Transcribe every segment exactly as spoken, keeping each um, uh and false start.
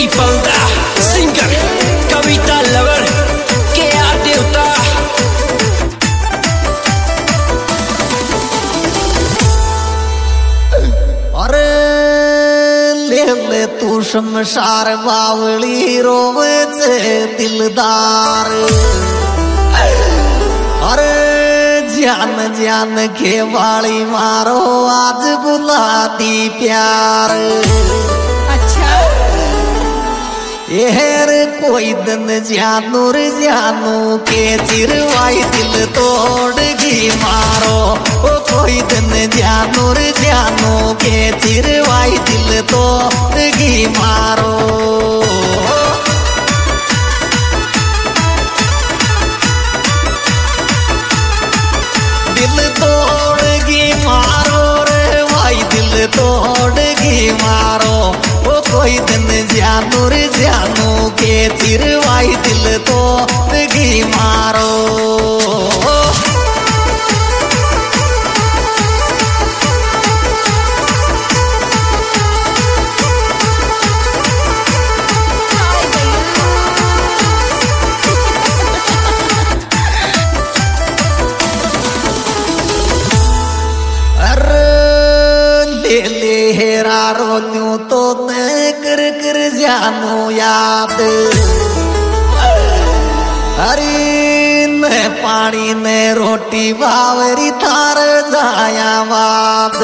People दा singer कविता lover के आ देवता अरे ले ले तू शमशार बावली रोवे से दिलदार अरे जान जान के वाली मारो आज बुला दी प्यार अच्छा येर कोई दिन जानू रे जानू के चिरवाई दिल तोड़गी मारो ओ कोई दिन जानू रे जानू के चिरवाई दिल तोड़गी मारो दिल तोड़गी मारो रे भाई दिल तोड़गी मारो ओ कोई दिन जानू रे जानू के चिरवाई दिल तोड़गी मारो हेरा रोन्यू तो मैं कर कर जानू याद अरे न पानी ने रोटी बावरी थार जाया वाद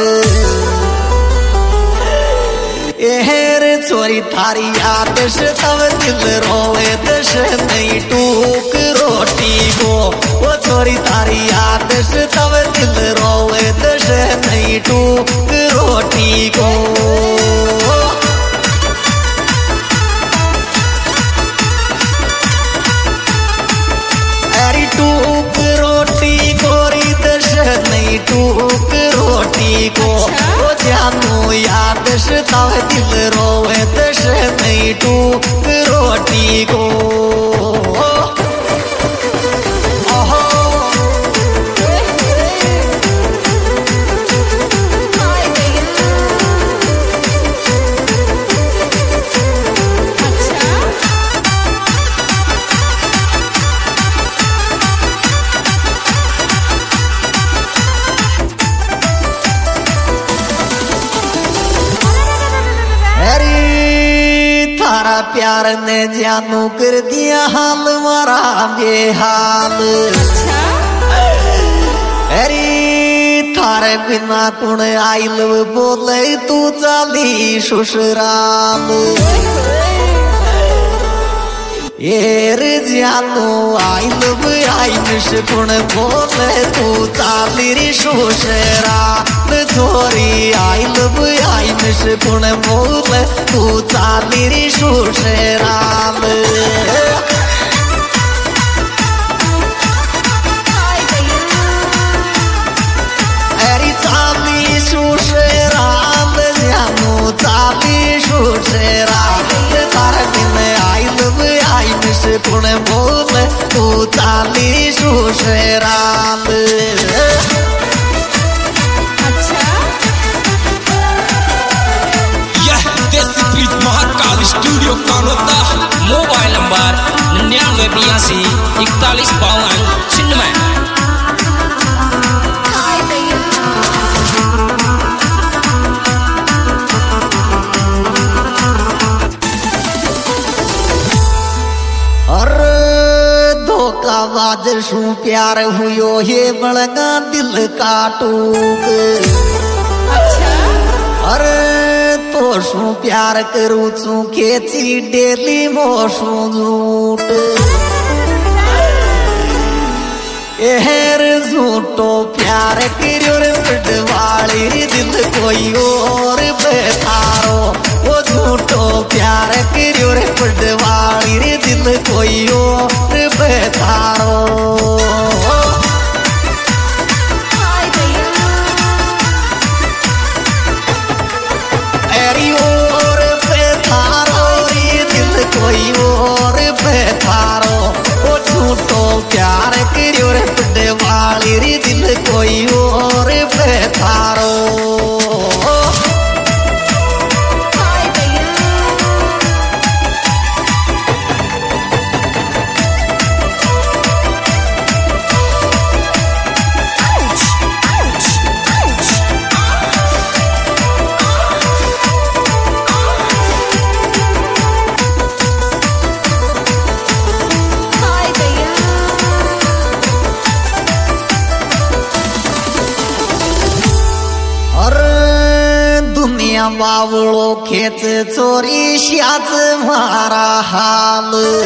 एहर चोरी थारी याद तब दिल रोए दश नहीं टूक रोटी को वो चोरी थारी याद तब दिल रोए दश नहीं टूक रोटी को अरे टूक रोटी गोरी दश नहीं टूक रोटी को वो जानू याद तब दिल रोए दश नहीं टूक रोटी को प्यार ने जानू कर दिया हाल मारा बेहाल अरे थारे बिना कुण आइल बोले तू चाली ससुराल येर जानू आइल आइल कुण बोले तू चाली रे ससुराल छोरी आइल आइल कुण बोले तू चाली रे ससुराल अरे चाली ससुराल जानू चाली ससुराल तार बिन आइल आइल कुण बोले तू चाली ससुराल Mahakal studio Kanota mobile number निन्यानवे बयासी इकतालीस बावन छिन्नवे और धोखाबाज शू प्यार हुयो ये बड़गा दिल काटूक अरे तो शू प्यार करू चू खेची डेली मोशू झूठ एहर झूठो प्यार करो रे पटवाली दिल कोई और बेतारो वो झूठो प्यार करो रे पटवाली रे दिल कोई और बेतारो कोई और बेतारो वो झूठो प्यार करो रे पटवाली रे दिल कोई और बेतारो बावळो खेच चोरी श्याच मारा हाल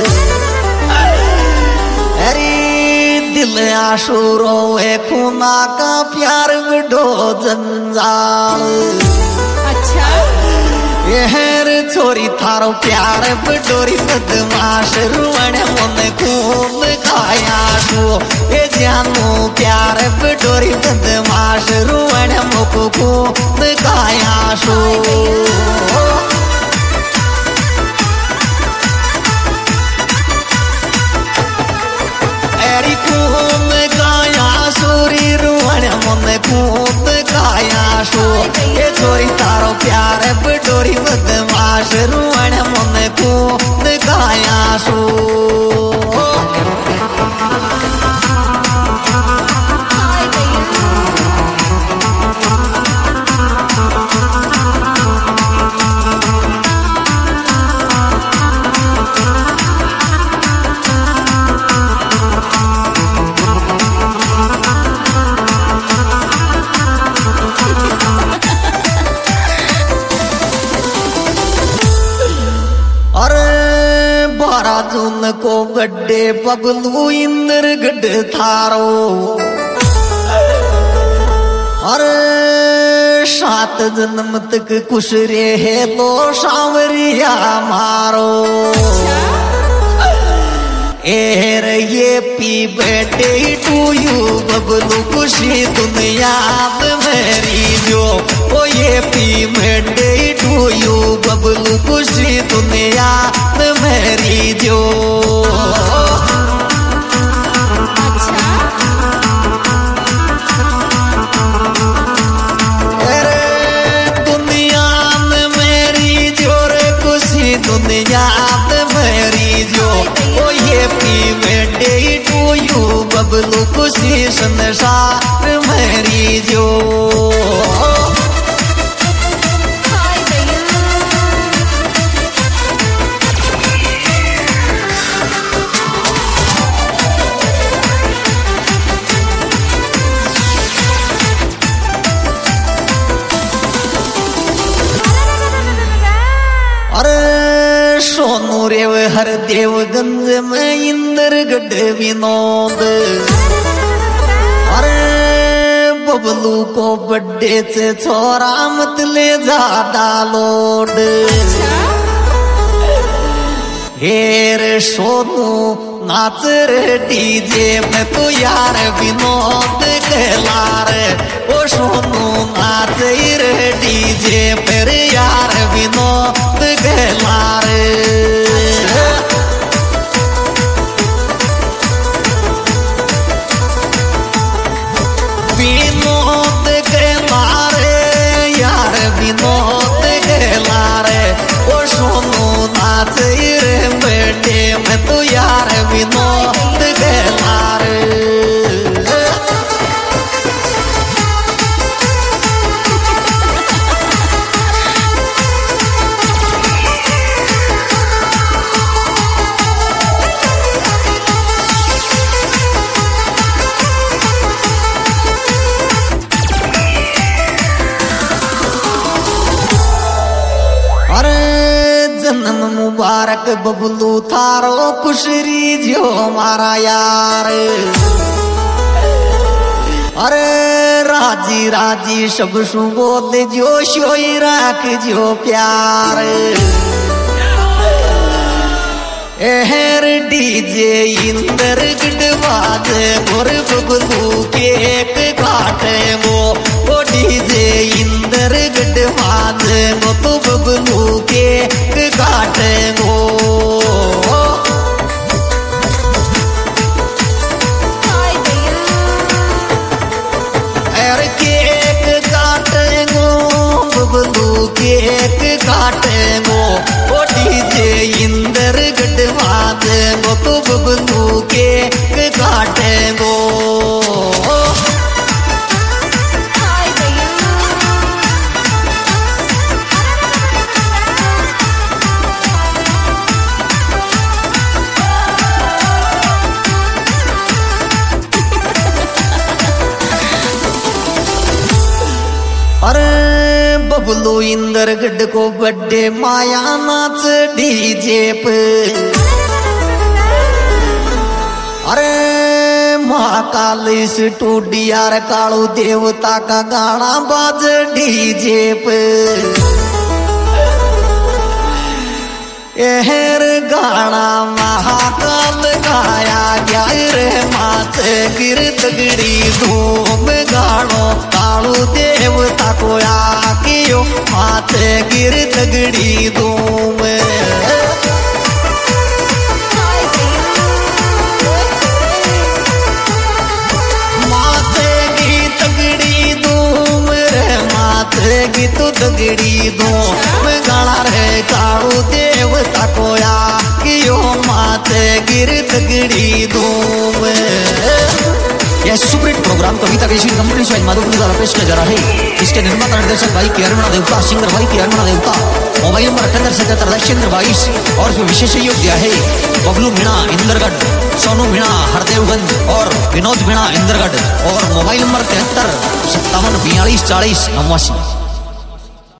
अरे दिल आशुरो ए खूना का प्यार बड़ो जंजाल अच्छा हेर छोरी थारो प्यार बडोरी बदमाश रुवण मन खून खाया शो ए जानू प्यार बडोरी बदमाश रुवण मुख खून खाया शो एरी खून खाया सूरी रुवण मन खून खाया शो ए छोरी थारो प्यार बडोरी बदमाश रुवण मन खून खाया शो जून को गड्ढे पगलू इंद्र गढ़ थारो अरे सात जन्म तक खुश रहे लो सांवरिया मारो एर ये पी बैठे टू यू बबलू खुशी दुनिया मेरी जो ओ ये पी बैठे टू यू बबलू खुशी दुनिया मेरी जो अच्छा अरे दुनिया में मेरी जोर खुशी दुनिया में मेरी जो ओ ये पी बैठे टू यू बबलू खुशी संसार मेरी जो सोनू रेव हर देवगंज में इंद्र गढ़ विनोद अरे बबलू को बड्डे से छोरा मत ले जा डालोड हेर सोनू नाच रे डीजे में तो यार विनोद कहला रे ओ सोनू नाच रे डीजे पर यार विनोद कहला रे विनोद कहला रे यार विनोद कहला रे ओ सोनू नाच रे बेटे में तो यार विनोद कहला रे जन्म मुबारक बबलू थारो खुशरी जो मारा यार अरे राजी राजी सब सुबोध जो सोई राख जो प्यार एहर डीजे इंदर गढ़वाज मोर बबलू केक काटे वो ओ डीजे इंदर गढ़वाज वो तो बबलू केक काटे वो एर केक काटे गो बबलू केक काटे गो ओ डीजे इंदर गढ़वाज वो तो बबलू केक काटे गो बबलू इंद्रगढ़ को बड्डे माया नाच डीजे पे। अरे महाकाल स्टूडियो रे कालू देवता का गाना बाज डीजे पे। एहर गाना महाकाल गाया गया रे माथे गिर तगड़ी धूम गानो कालू देवता को आकियो माथे गिर तगड़ी धूम। माथे की तगड़ी धूम रे माथे की तो तगड़ी धूम गाना रे कालू देवता को आकियो माथे गिर तगड़ी धूम। यह सुपरहिट प्रोग्राम कविता की कंपनी से माधुपुरी द्वारा पेश किया जा रहा है। इसके निर्माता निर्देशक भाई की अरुणा देवता, सिंगर भाई की अरुणा देवता। मोबाइल नंबर अठहत्तर सतहत्तर दक्षिण बाईस। और इसमें विशेष सहयोग दिया है बबलू मीणा इंद्रगढ़, सोनू मीणा हरदेवगंज और विनोद मीणा इंद्रगढ़। और मोबाइल नंबर तिहत्तर सत्तावन बयालीस चालीस नवासी।